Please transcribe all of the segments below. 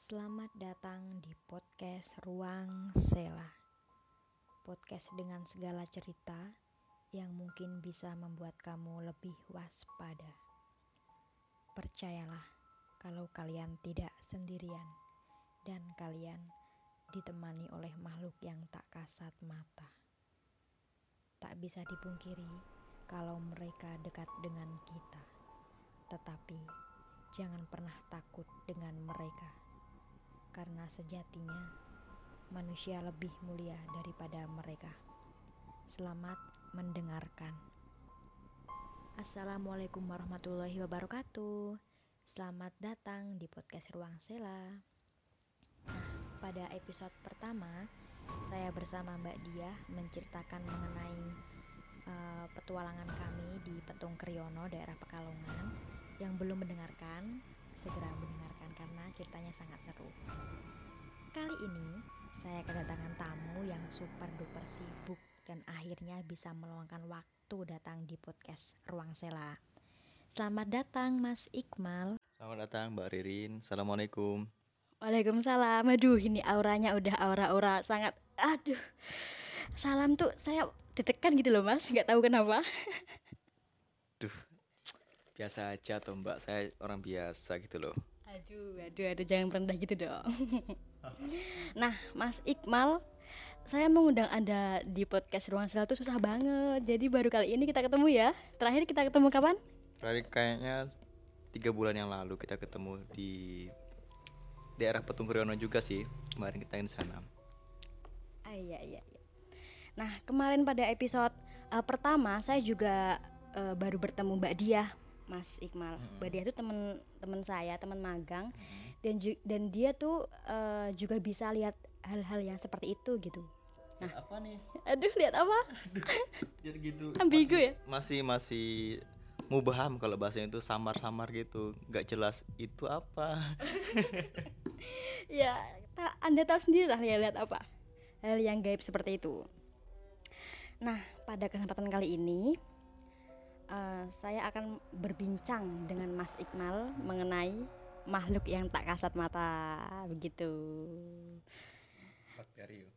Selamat datang di podcast Ruang Sela. Podcast dengan segala cerita yang mungkin bisa membuat kamu lebih waspada. Percayalah kalau kalian tidak sendirian dan kalian ditemani oleh makhluk yang tak kasat mata. Tak bisa dipungkiri kalau mereka dekat dengan kita. Tetapi jangan pernah takut dengan mereka. Karena sejatinya manusia lebih mulia daripada mereka. Selamat mendengarkan. Assalamualaikum warahmatullahi wabarakatuh. Selamat datang di podcast Ruang Sela. Nah, pada episode pertama saya bersama Mbak Diah menceritakan mengenai petualangan kami di Petung Kriyono, daerah Pekalongan. Yang belum mendengarkan, segera mendengarkan karena ceritanya sangat seru. Kali ini saya kedatangan tamu yang super duper sibuk dan akhirnya bisa meluangkan waktu datang di podcast Ruang Sela. Selamat datang Mas Iqmal. Selamat datang Mbak Ririn. Assalamualaikum. Waalaikumsalam. Aduh, ini auranya udah aura-aura sangat. Aduh, salam tuh saya ditekan gitu loh Mas, nggak tahu kenapa. Duh, biasa aja tuh Mbak. Saya orang biasa gitu loh. Aduh, jangan rendah gitu dong. Nah, Mas Iqmal, saya mengundang Anda di podcast Ruang Sela itu susah banget. Jadi baru kali ini kita ketemu ya. Terakhir kita ketemu kapan? Terakhir kayaknya 3 bulan yang lalu kita ketemu di daerah Petung Kriyono juga sih. Kemarin kita di sana. Iya. Nah, kemarin pada episode pertama saya juga baru bertemu Mbak Diah, Mas Iqmal. Mbak Diah itu teman saya, teman magang, dan dia tuh juga bisa lihat hal-hal yang seperti itu gitu. Nah, Apa nih? aduh, lihat apa? Jadi gitu. Ambigu ya? Masih mubaham kalau bahasanya itu samar-samar gitu. Gak jelas itu apa. Ya, Anda tahu sendiri lah ya, lihat apa? Hal yang gaib seperti itu. Nah, pada kesempatan kali ini saya akan berbincang dengan Mas Iqmal mengenai makhluk yang tak kasat mata, begitu. Bakterio.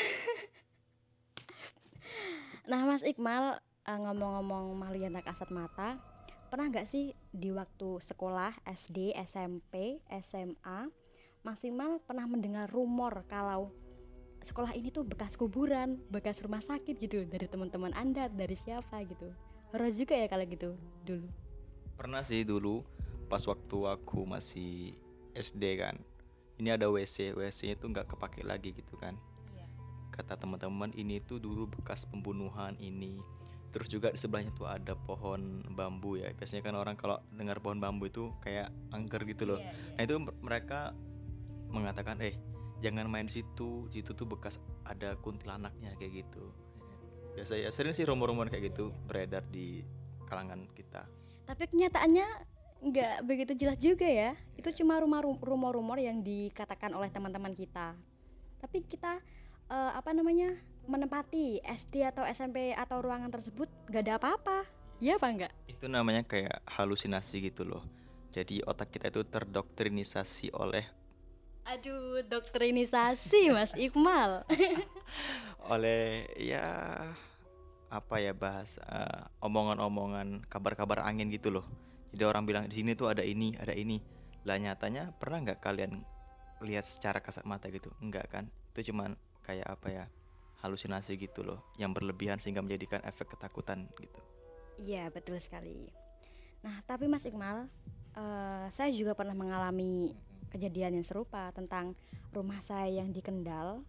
Nah, Mas Iqmal, ngomong-ngomong makhluk yang tak kasat mata, pernah nggak sih di waktu sekolah SD, SMP, SMA, Mas Iqmal pernah mendengar rumor kalau sekolah ini tuh bekas kuburan, bekas rumah sakit gitu, dari teman-teman Anda, dari siapa gitu? Horor juga ya kalau gitu dulu. Pernah sih dulu pas waktu aku masih SD kan. Ini ada WC-nya tuh nggak kepake lagi gitu kan. Kata teman-teman ini tuh dulu bekas pembunuhan ini. Terus juga di sebelahnya tuh ada pohon bambu ya. Biasanya kan orang kalau dengar pohon bambu itu kayak angker gitu loh. Nah itu mereka mengatakan jangan main di situ. Situ tuh bekas ada kuntilanaknya kayak gitu. Biasa ya sering sih rumor-rumor kayak gitu beredar di kalangan kita. Tapi kenyataannya nggak begitu jelas juga ya. Itu cuma rumor-rumor yang dikatakan oleh teman-teman kita. Tapi kita menempati SD atau SMP atau ruangan tersebut nggak ada apa-apa. Ya apa enggak? Itu namanya kayak halusinasi gitu loh. Jadi otak kita itu terdoktrinisasi oleh Doktrinisasi Mas Iqmal. oleh ya apa ya bahas omongan-omongan kabar-kabar angin gitu loh. Jadi orang bilang di sini tuh ada ini. Lah nyatanya pernah nggak kalian lihat secara kasat mata gitu? Enggak kan? Itu cuman kayak apa ya? Halusinasi gitu loh, yang berlebihan sehingga menjadikan efek ketakutan gitu. Iya, betul sekali. Nah, tapi Mas Iqmal, saya juga pernah mengalami kejadian yang serupa tentang rumah saya yang di Kendal.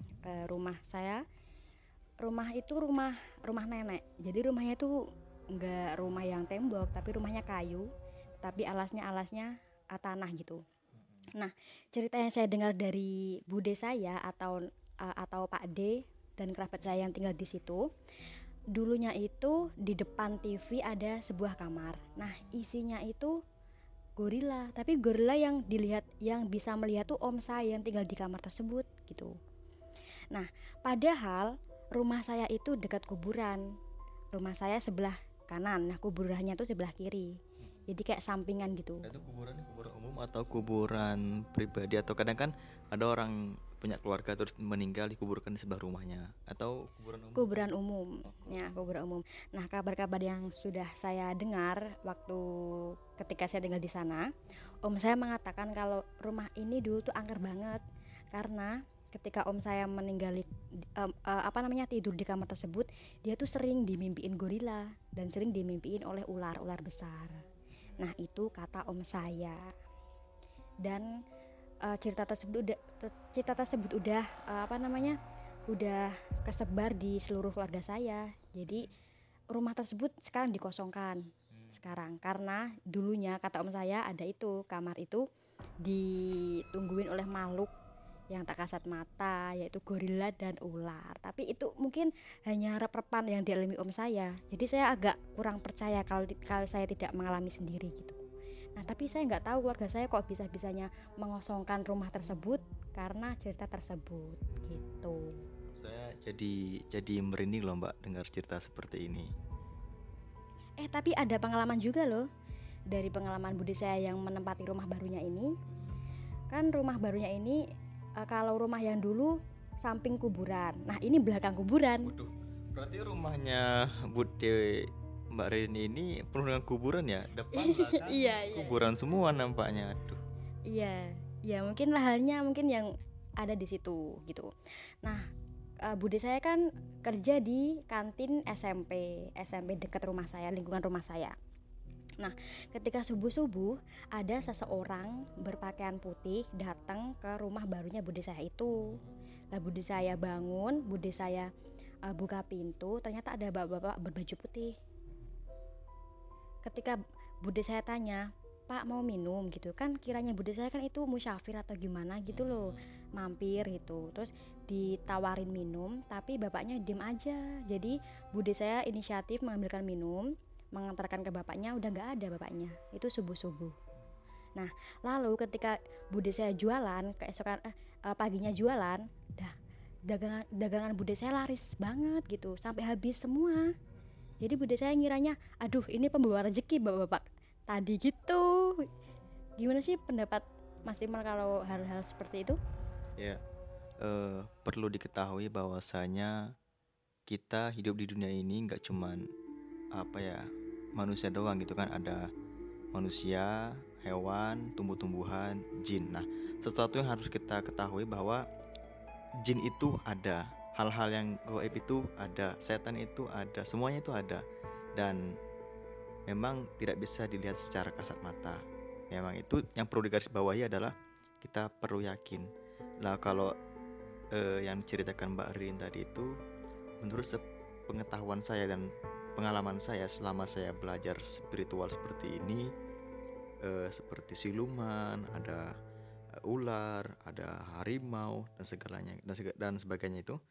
Rumah itu rumah nenek. Jadi rumahnya itu nggak rumah yang tembok, tapi rumahnya kayu, tapi alasnya tanah gitu. Nah, cerita yang saya dengar dari bude saya atau Pak D dan kerabat saya yang tinggal di situ, dulunya itu di depan TV ada sebuah kamar. Nah, isinya itu gorila, tapi gorila yang bisa melihat tuh om saya yang tinggal di kamar tersebut gitu. Nah, padahal rumah saya itu dekat kuburan. Rumah saya sebelah kanan, nah kuburannya tuh sebelah kiri. Jadi kayak sampingan gitu. Itu kuburannya kuburan umum atau kuburan pribadi, atau kadang kan ada orang punya keluarga terus meninggal dikuburkan di sebelah rumahnya, atau kuburan umum? Kuburan umum. Ya, kuburan umum. Nah, kabar-kabar yang sudah saya dengar waktu ketika saya tinggal di sana, om saya mengatakan kalau rumah ini dulu tuh angker banget karena ketika om saya meninggali tidur di kamar tersebut, dia tuh sering dimimpiin gorila dan sering dimimpiin oleh ular-ular besar. Nah, itu kata om saya. Dan cerita tersebut udah udah kesebar di seluruh keluarga saya. Jadi rumah tersebut sekarang dikosongkan sekarang karena dulunya kata om saya ada itu kamar itu ditungguin oleh makhluk yang tak kasat mata, yaitu gorila dan ular. Tapi itu mungkin hanya rep-repan yang dialami om saya. Jadi saya agak kurang percaya kalau saya tidak mengalami sendiri gitu. Nah, tapi saya nggak tahu keluarga saya kok bisa-bisanya mengosongkan rumah tersebut karena cerita tersebut gitu. Saya jadi merinding loh Mbak dengar cerita seperti ini. Tapi ada pengalaman juga loh. Dari pengalaman budi saya yang menempati rumah barunya ini. Kan rumah barunya ini kalau rumah yang dulu samping kuburan. Nah, ini belakang kuburan. Waduh, berarti rumahnya Bude Mbak Rini ini penuh dengan kuburan ya? Depan belakang Iya. kuburan semua nampaknya. Aduh. Iya, ya mungkin lahannya mungkin yang ada di situ gitu. Nah, bude saya kan kerja di kantin SMP dekat rumah saya, lingkungan rumah saya. Nah, ketika subuh-subuh ada seseorang berpakaian putih datang ke rumah barunya bude saya itu. Lah bude saya bangun, bude saya buka pintu, ternyata ada bapak-bapak berbaju putih. Ketika bude saya tanya, "Pak, mau minum?" gitu kan, kiranya bude saya kan itu musyafir atau gimana gitu loh, mampir gitu. Terus ditawarin minum, tapi bapaknya diem aja. Jadi bude saya inisiatif mengambilkan minum, mengantarkan ke bapaknya, udah nggak ada bapaknya. Itu subuh-subuh. Nah, lalu ketika bude saya jualan, keesokan paginya jualan, dagangan bude saya laris banget gitu, sampai habis semua. Jadi bude saya ngiranya, aduh ini pembawa rezeki bapak-bapak tadi gitu. Gimana sih pendapat Mas Imal kalau hal-hal seperti itu? Ya, perlu diketahui bahwasanya kita hidup di dunia ini nggak cuman manusia doang gitu kan, ada manusia, hewan, tumbuh-tumbuhan, jin. Nah, sesuatu yang harus kita ketahui bahwa jin itu ada, hal-hal yang gaib itu ada, setan itu ada, semuanya itu ada, dan memang tidak bisa dilihat secara kasat mata. Memang itu yang perlu digarisbawahi adalah kita perlu yakin. Nah, kalau yang diceritakan Mbak Rin tadi itu, menurut pengetahuan saya dan pengalaman saya selama saya belajar spiritual seperti ini, seperti siluman, ada ular, ada harimau dan segalanya dan sebagainya itu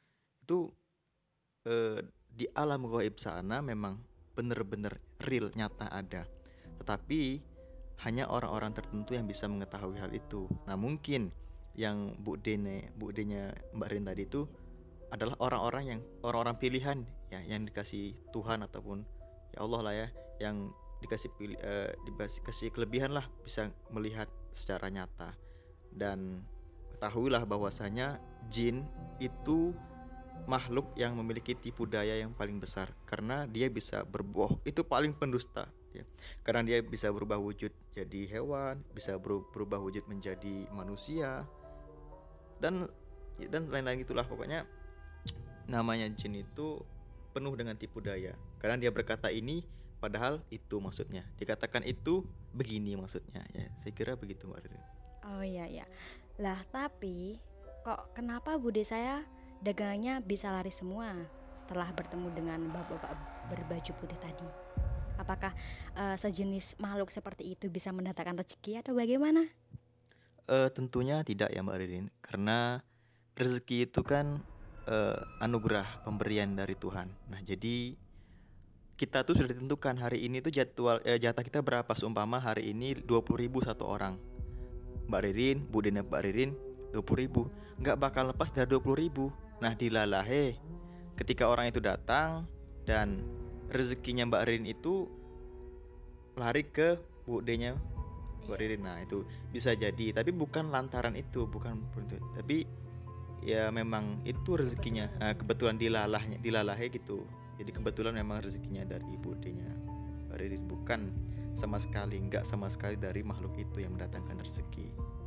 di alam gaib sana memang benar-benar real, nyata ada. Tetapi hanya orang-orang tertentu yang bisa mengetahui hal itu. Nah, mungkin yang budenya Mbak Rin tadi itu adalah orang-orang pilihan ya, yang dikasih Tuhan ataupun ya Allah lah ya, yang dikasih kelebihan lah, bisa melihat secara nyata. Dan ketahuilah bahwasanya jin itu makhluk yang memiliki tipu daya yang paling besar, karena dia bisa berbohong, itu paling pendusta ya. Karena dia bisa berubah wujud jadi hewan, bisa berubah wujud menjadi manusia, dan lain-lain gitulah. Pokoknya namanya jin itu penuh dengan tipu daya, karena dia berkata ini padahal itu maksudnya, dikatakan itu begini maksudnya ya. Saya kira begitu Mbak Rin. Oh iya. Lah tapi kok kenapa bude saya dagangannya bisa lari semua setelah bertemu dengan bapak-bapak berbaju putih tadi? Apakah sejenis makhluk seperti itu bisa mendatangkan rezeki atau bagaimana? Tentunya tidak ya Mbak Rin, karena rezeki itu kan anugerah pemberian dari Tuhan. Nah, jadi kita tuh sudah ditentukan hari ini tuh jatah kita berapa. Seumpama hari ini 20.000 satu orang, Mbak Ririn, budenya Mbak Ririn 20.000, nggak bakal lepas dari 20.000. Nah, dilalahe ketika orang itu datang dan rezekinya Mbak Ririn itu lari ke budenya Mbak Ririn. Nah itu bisa jadi, tapi bukan lantaran itu, tapi ya memang itu rezekinya. Kebetulan dilalahe gitu. Jadi kebetulan memang rezekinya dari budenya Mbak Ririn, bukan nggak sama sekali dari makhluk itu yang mendatangkan rezeki.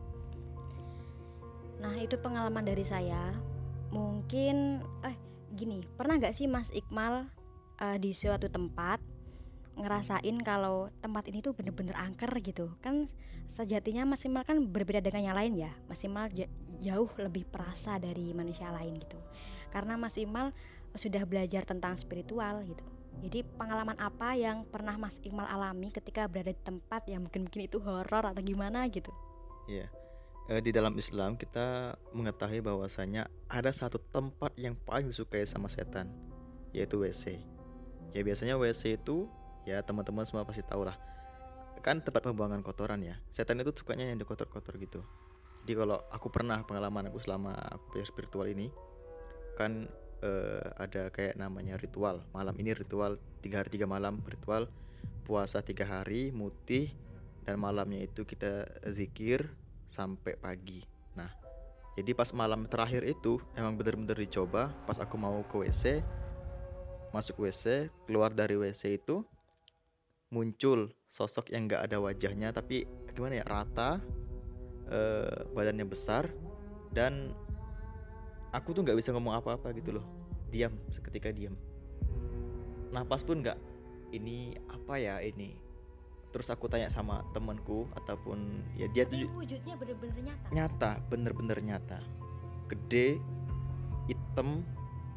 Nah itu pengalaman dari saya. Mungkin gini, pernah gak sih Mas Iqmal di suatu tempat ngerasain kalau tempat ini tuh bener-bener angker gitu kan? Sejatinya Mas Iqmal kan berbeda dengan yang lain ya. Mas Iqmal jauh lebih perasa dari manusia lain gitu, karena Mas Iqmal sudah belajar tentang spiritual gitu. Jadi pengalaman apa yang pernah Mas Iqmal alami ketika berada di tempat yang mungkin itu horor atau gimana gitu? Iya. Di dalam Islam kita mengetahui bahwasanya ada satu tempat yang paling disukai sama setan, yaitu WC. Ya biasanya WC itu, ya teman-teman semua pasti tahu lah, kan tempat pembuangan kotoran ya. Setan itu sukanya yang dikotor-kotor gitu. Jadi kalau aku pernah pengalaman aku selama aku belajar spiritual ini, kan ada kayak namanya ritual. Malam ini ritual 3 hari 3 malam, ritual puasa 3 hari mutih, dan malamnya itu kita zikir sampai pagi. Nah, jadi pas malam terakhir itu emang bener-bener dicoba. Pas aku mau ke WC, masuk WC, keluar dari WC itu muncul sosok yang nggak ada wajahnya, tapi gimana ya, rata, badannya besar, dan aku tuh nggak bisa ngomong apa-apa gitu loh. Diam, seketika diam. Napas pun nggak. Ini apa ya ini? Terus aku tanya sama temanku ataupun ya dia tuh wujudnya bener-bener nyata. Nyata, bener-bener nyata. Gede, hitam,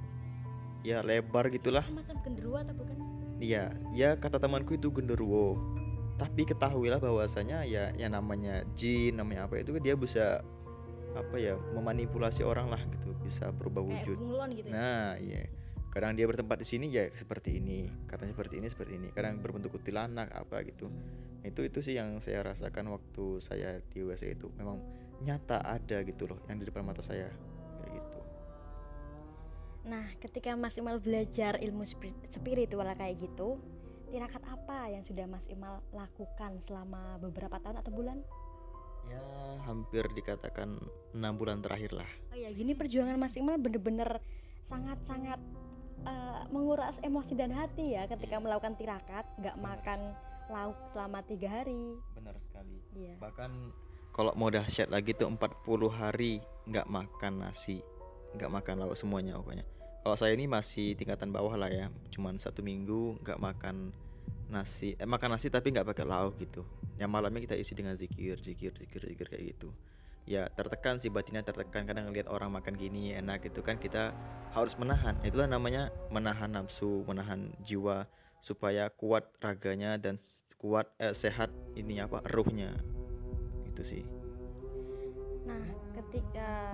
ya lebar gitulah. Semacam genderuwo atau bukan? Iya, ya kata temanku itu genderuwo. Tapi ketahuilah bahwasanya ya yang namanya jin, namanya apa itu, dia bisa apa ya, memanipulasi orang lah gitu, bisa berubah wujud. Kayak bunglon gitu ya? Nah, iya. Kadang dia bertempat di sini ya seperti ini, katanya seperti ini. Kadang berbentuk kuntilanak apa gitu. Itu sih yang saya rasakan waktu saya di WC itu. Memang nyata ada gitu loh yang di depan mata saya kayak gitu. Nah, ketika Mas Iqmal belajar ilmu spiritual kayak gitu, tirakat apa yang sudah Mas Iqmal lakukan selama beberapa tahun atau bulan? Ya, hampir dikatakan 6 bulan terakhir lah. Oh ya, gini perjuangan Mas Iqmal bener-bener sangat-sangat menguras emosi dan hati ya ketika melakukan tirakat, nggak makan lauk selama 3 hari. Benar sekali. Iya. Bahkan kalau mau dahsyat lagi tuh 40 hari nggak makan nasi, nggak makan lauk semuanya pokoknya. Kalau saya ini masih tingkatan bawah lah ya, cuman 1 minggu nggak makan nasi, makan nasi tapi nggak pakai lauk gitu. Yang malamnya kita isi dengan zikir kayak gitu. Ya tertekan sih, batinnya tertekan. Kadang ngelihat orang makan gini enak gitu kan, kita harus menahan. Itulah namanya menahan nafsu, menahan jiwa supaya kuat raganya dan kuat sehat ini ruhnya. Itu sih. Nah, ketika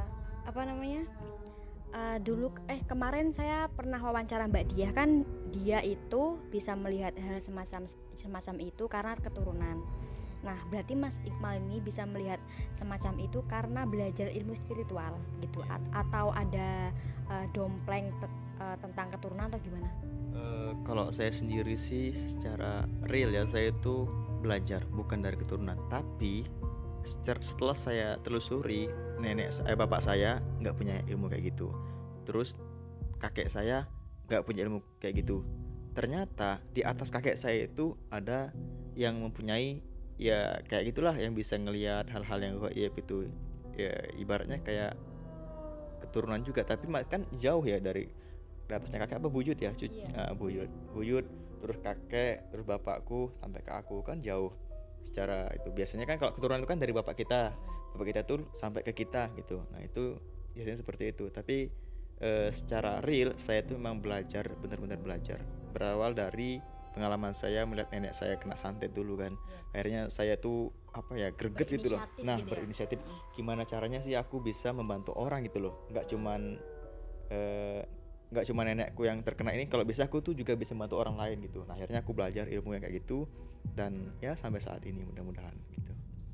dulu kemarin saya pernah wawancara Mbak Diah, kan dia itu bisa melihat hal semacam itu karena keturunan. Nah, berarti Mas Iqmal ini bisa melihat semacam itu karena belajar ilmu spiritual gitu, atau ada dompleng tentang keturunan atau gimana? Kalau saya sendiri sih secara real ya, saya itu belajar bukan dari keturunan, tapi setelah saya telusuri, bapak saya nggak punya ilmu kayak gitu, terus kakek saya nggak punya ilmu kayak gitu. Ternyata di atas kakek saya itu ada yang mempunyai, ya kayak gitulah, yang bisa ngelihat hal-hal yang gaib gitu. Ya ibaratnya kayak keturunan juga, tapi kan jauh ya dari atasnya kakek buyut ya, buyut terus kakek, terus bapakku sampai ke aku, kan jauh secara itu. Biasanya kan kalau keturunan itu kan dari bapak kita tuh sampai ke kita gitu. Nah itu biasanya seperti itu. Tapi secara real saya tuh memang belajar, benar-benar belajar. Berawal dari pengalaman saya melihat nenek saya kena santet dulu kan. Akhirnya saya tuh greget gitu loh. Nah, berinisiatif gimana caranya sih aku bisa membantu orang gitu loh. Nggak cuma nenekku yang terkena ini, kalau bisa aku tuh juga bisa membantu orang lain gitu. Nah, akhirnya aku belajar ilmu yang kayak gitu, dan ya sampai saat ini mudah-mudahan gitu.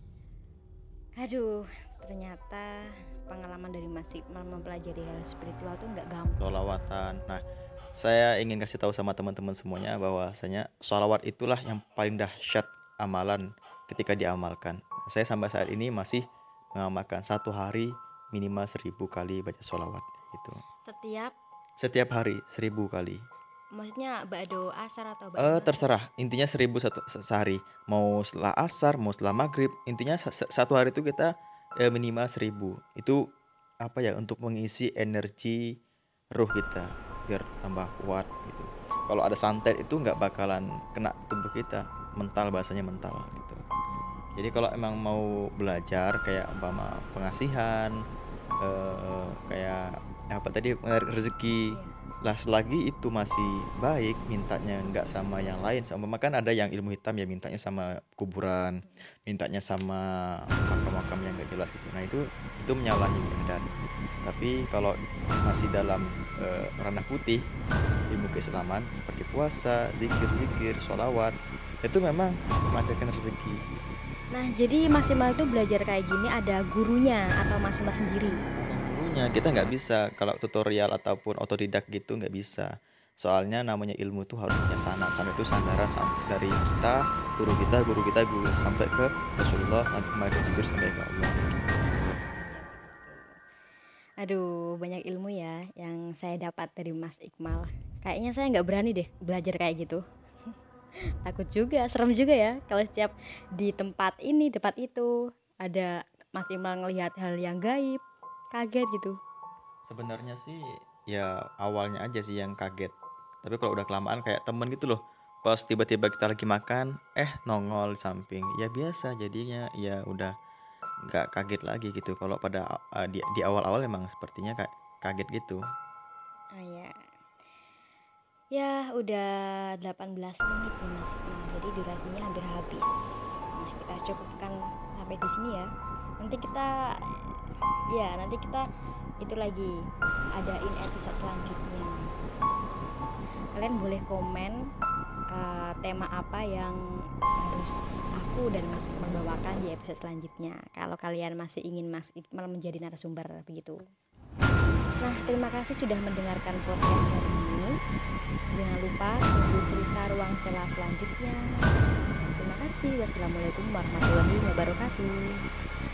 Aduh, ternyata pengalaman dari Mas Iqmal mempelajari hal spiritual tuh nggak gampang. Sholawatan. Nah, saya ingin kasih tahu sama teman-teman semuanya bahwasanya sholawat itulah yang paling dahsyat amalan ketika diamalkan. Saya sampai saat ini masih mengamalkan 1 hari minimal 1000 kali baca sholawat gitu. Setiap hari 1000 kali. Maksudnya ba'do asar atau ba'do Terserah, intinya 1000 sehari. Mau setelah asar, mau setelah maghrib, intinya 1 hari itu kita minimal 1000. Itu apa ya, untuk mengisi energi ruh kita biar tambah kuat gitu. Kalau ada santet itu nggak bakalan kena tubuh kita, mental, bahasanya mental gitu. Jadi kalau emang mau belajar kayak umpama pengasihan, kayak apa tadi, menarik rezeki lah, selagi itu masih baik, mintanya nggak sama yang lain. Sama kan ada yang ilmu hitam ya, mintanya sama kuburan, mintanya sama makam-makam yang nggak jelas gitu. Nah itu menyalahi adat. Tapi kalau masih dalam ranah putih ilmu keislaman seperti puasa, zikir, sholawat, itu memang melancarkan rezeki gitu. Nah, jadi maksimal tuh belajar kayak gini ada gurunya atau masing-masing sendiri? Gurunya kita nggak bisa, kalau tutorial ataupun otodidak gitu nggak bisa. Soalnya namanya ilmu tuh harus punya sanad. Sanad itu sandaran dari kita, guru sampai ke Rasulullah, malaikat Jibril sampai ke Allah gitu. Aduh, banyak ilmu ya yang saya dapat dari Mas Iqmal. Kayaknya saya nggak berani deh belajar kayak gitu. Takut juga, serem juga ya kalau setiap di tempat ini, tempat itu ada Mas Iqmal ngelihat hal yang gaib, kaget gitu. Sebenarnya sih ya awalnya aja sih yang kaget. Tapi kalau udah kelamaan kayak temen gitu loh. Pas tiba-tiba kita lagi makan, nongol di samping. Ya biasa jadinya, ya udah nggak kaget lagi gitu. Kalau pada di awal-awal emang sepertinya kaget gitu. Ya udah 18 menit nih Mas Iqmal. Jadi durasinya hampir habis. Nah, kita cukupkan sampai di sini ya. Nanti kita itu lagi adain episode selanjutnya. Kalian boleh komen tema apa yang harus aku dan Mas Iqmal bawakan di episode selanjutnya. Kalau kalian masih ingin Mas Iqmal menjadi narasumber begitu. Nah, terima kasih sudah mendengarkan podcast hari ini. Jangan lupa tunggu cerita Ruang Sela selanjutnya. Terima kasih. Wassalamualaikum warahmatullahi wabarakatuh.